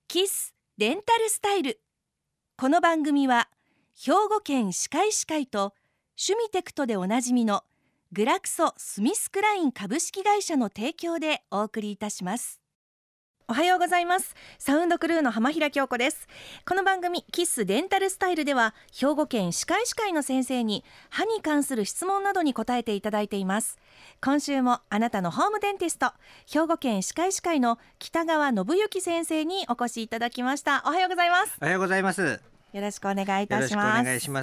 キスデンタルスタイル。この番組は兵庫県歯科医師会とシュミテクトでおなじみのグラクソスミスクライン株式会社の提供でお送りいたします。おはようございます。サウンドクルーの浜平京子です。この番組キスデンタルスタイルでは兵庫県歯科医師会の先生に歯に関する質問などに答えていただいています。今週もあなたのホームデンティスト、兵庫県歯科医師会の北川信之先生にお越しいただきました。おはようございます。 おはようございます。 よろしくお願いいたします。 よろしくお願いします。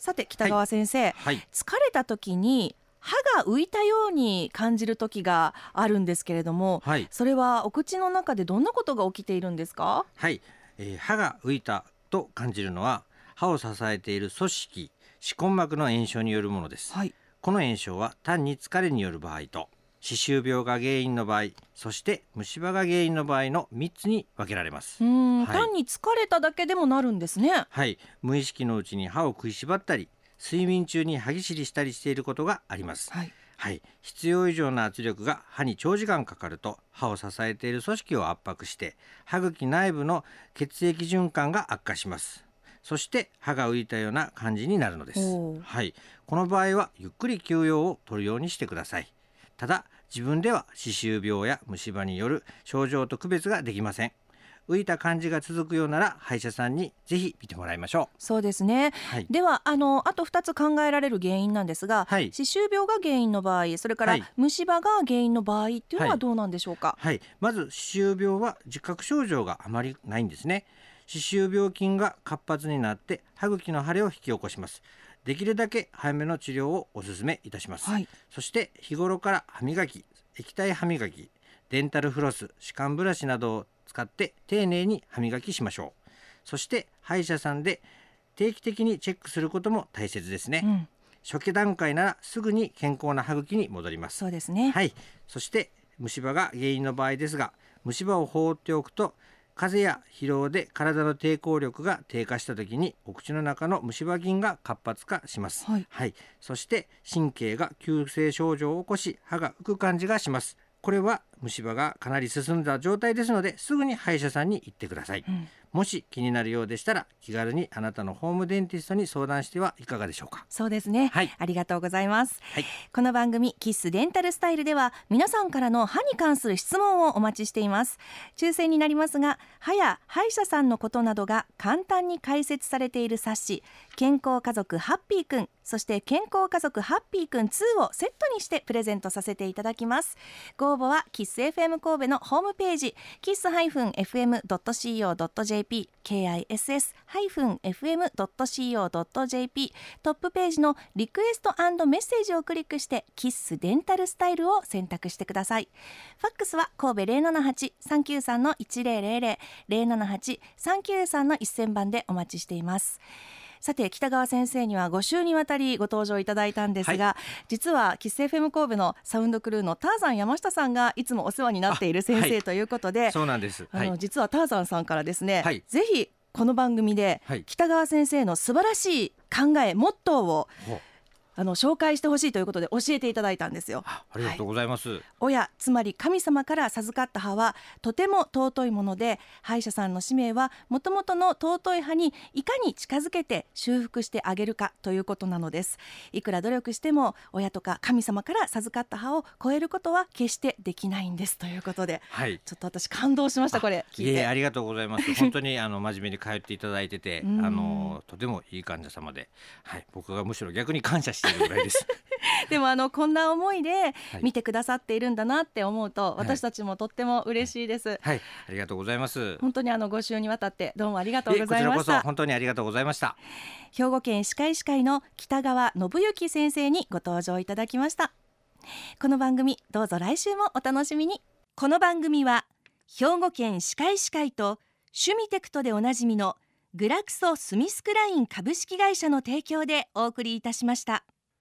さて北川先生、 はい、 疲れた時に歯が浮いたように感じる時があるんですけれども、 はい、 それはお口の中でどんなことが起きているんですか？ はい、歯が浮いたと感じるのは歯を支えている組織歯根膜の炎症によるものです。 はい、 この炎症は単に疲れによる場合と歯周病が原因の場合、そして虫歯が原因の場合の3つに分けられます。はい、 単に疲れただけでもなるんですね。 はい、無意識のうちに歯を食いしばったり睡眠中に歯ぎしりしたりしていることがあります。 はいはい、必要以上の圧力が歯に長時間かかると歯を支えている組織を圧迫して歯茎内部の血液循環が悪化します。そして歯が浮いたような感じになるのです。はい、この場合はゆっくり休養を取るようにしてください。ただ自分では歯周病や虫歯による症状と区別ができません。浮いた感じが続くようなら歯医者さんにぜひ見てもらいましょう。 そうですね、はい、ではあと2つ考えられる原因なんですが、はい、歯周病が原因の場合、それから虫歯が原因の場合っていうのはどうなんでしょうか？ はい、まず歯周病は自覚症状があまりないんですね。歯周病菌が活発になって歯茎の腫れを引き起こします。できるだけ早めの治療をお勧めいたします。はい、そして日頃から歯磨き、液体歯磨き、デンタルフロス、歯間ブラシなどを使って丁寧に歯磨きしましょう。そして歯医者さんで定期的にチェックすることも大切ですね。初期段階ならすぐに健康な歯茎に戻ります。 そうですね。 はい、そして虫歯が原因の場合ですが、虫歯を放っておくと風邪や疲労で体の抵抗力が低下した時にお口の中の虫歯菌が活発化します。はい、そして神経が急性症状を起こし歯が浮く感じがします。これは虫歯がかなり進んだ状態ですので、すぐに歯医者さんに行ってください。もし気になるようでしたら気軽にあなたのホームデンティストに相談してはいかがでしょうか？ そうですね、はい、ありがとうございます。はい、この番組キスデンタルスタイルでは皆さんからの歯に関する質問をお待ちしています。抽選になりますが、歯や歯医者さんのことなどが簡単に解説されている冊子健康家族ハッピーくん、そして健康家族ハッピーくん2をセットにしてプレゼントさせていただきます。ご応募はキス FM 神戸のホームページ kiss-fm.co.jp kiss-fm.co.jp トップページのリクエスト&メッセージをクリックしてキスデンタルスタイルを選択してください。ファックスは神戸 078-393-1000 078-393-1000番でお待ちしています。さて北川先生には5週にわたりご登場いただいたんですが、はい、実はキス FM 神戸のサウンドクルーのターザン山下さんがいつもお世話になっている先生ということで、 そうなんです。 実はターザンさんからですね、ぜひこの番組で北川先生の素晴らしい考えモットーを紹介してほしいということで教えていただいたんですよ。 ありがとうございます。 親、つまり神様から授かった歯はとても尊いもので、歯医者さんの使命はもともとの尊い歯にいかに近づけて修復してあげるかということなのです。いくら努力しても親とか神様から授かった歯を超えることは決してできないんですということで、ちょっと私感動しました。これ聞いてありがとうございます。本当に真面目に通っていただいててとてもいい患者様で、僕がむしろ逆に感謝しているぐらいですでもこんな思いで見てくださっているんだなって思うと、私たちもとっても嬉しいです。 ありがとうございます。 本当に5週にわたってどうもありがとうございました。 こちらこそ本当にありがとうございました。 兵庫県歯科医師会の北川信之先生にご登場いただきました。この番組どうぞ来週もお楽しみに。この番組は兵庫県歯科医師会とシュミテクトでおなじみのグラクソスミスクライン株式会社の提供でお送りいたしました。